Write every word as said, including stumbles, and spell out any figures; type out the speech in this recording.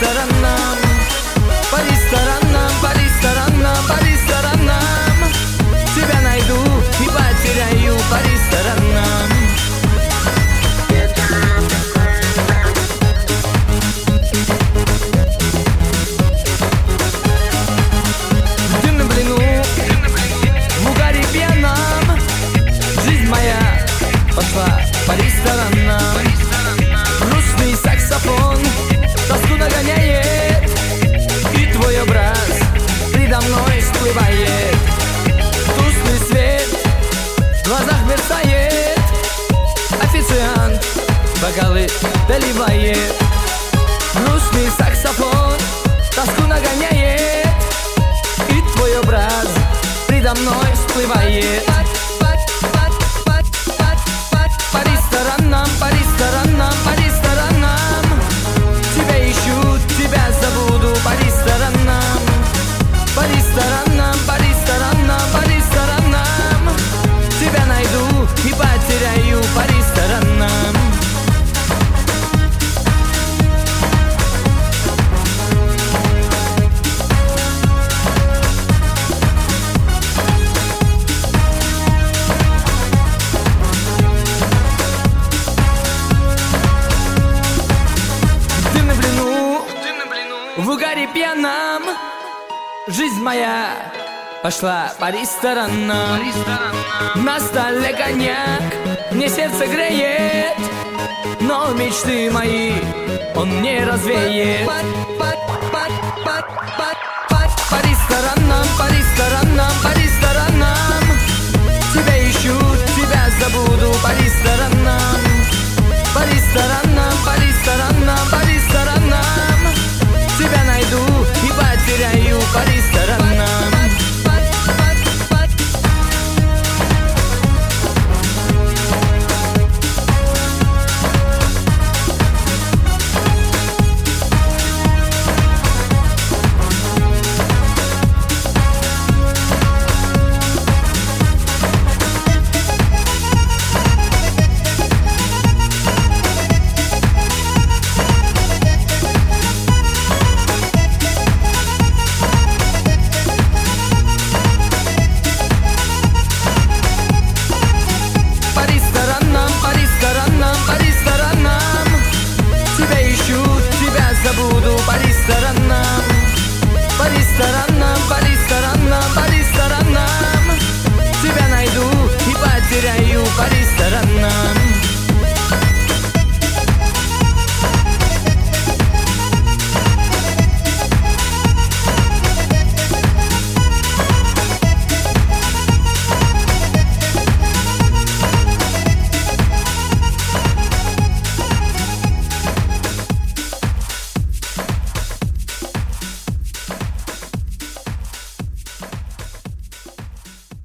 ресторанам, по ресторанам, по ресторанам, по ресторанам. Тебя найду и потеряю по ресторанам. В дымном плену, в угаре пьяном, жизнь моя пошла по ресторанам. Грустный саксофон тоску нагоняет, и твой образ предо мной всплывает. Тусклый свет в глазах мерцает, официант бокалы доливает. Грустный саксофон тоску нагоняет, и твой образ предо мной всплывает. По ресторанам, по ресторанам, по ресторанам. Тебя ищу, тебя забуду по ресторанам. По ресторанам, по ресторанам, по ресторанам. Тебя найду и потеряю по ресторанам. В угаре пьяном жизнь моя пошла по ресторанам. На столе коньяк мне сердце греет, но мечты мои он не развеет. По ресторанам, по ресторанам, по ресторанам. Тебя ищу, тебя забуду по ресторанам. По ресторанам, по ресторанам, по ресторанам. Тебя найду и потеряю по ресторанам. Забуду по ресторанам, по ресторанам, по ресторанам, по ресторанам. Тебя найду и потеряю по ресторанам.